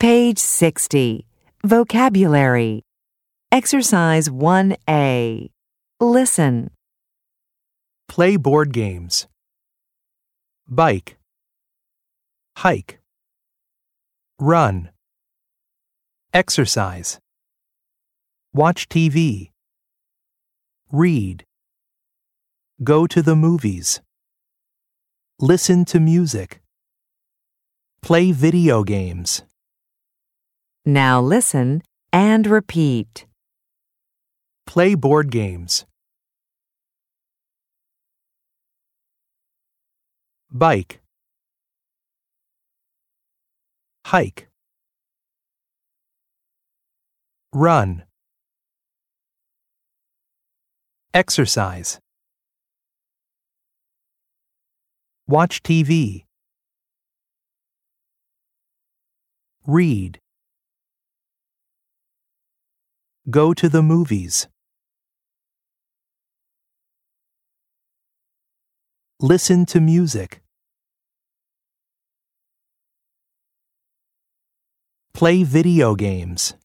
Page 60. Vocabulary. Exercise 1A. Listen. Play board games. Bike. Hike. Run. Exercise. Watch TV. Read. Go to the movies. Listen to music. Play video games. Now listen and repeat. Play board games. Bike. Hike. Run. Exercise. Watch TV. Read. Go to the movies. Listen to music. Play video games.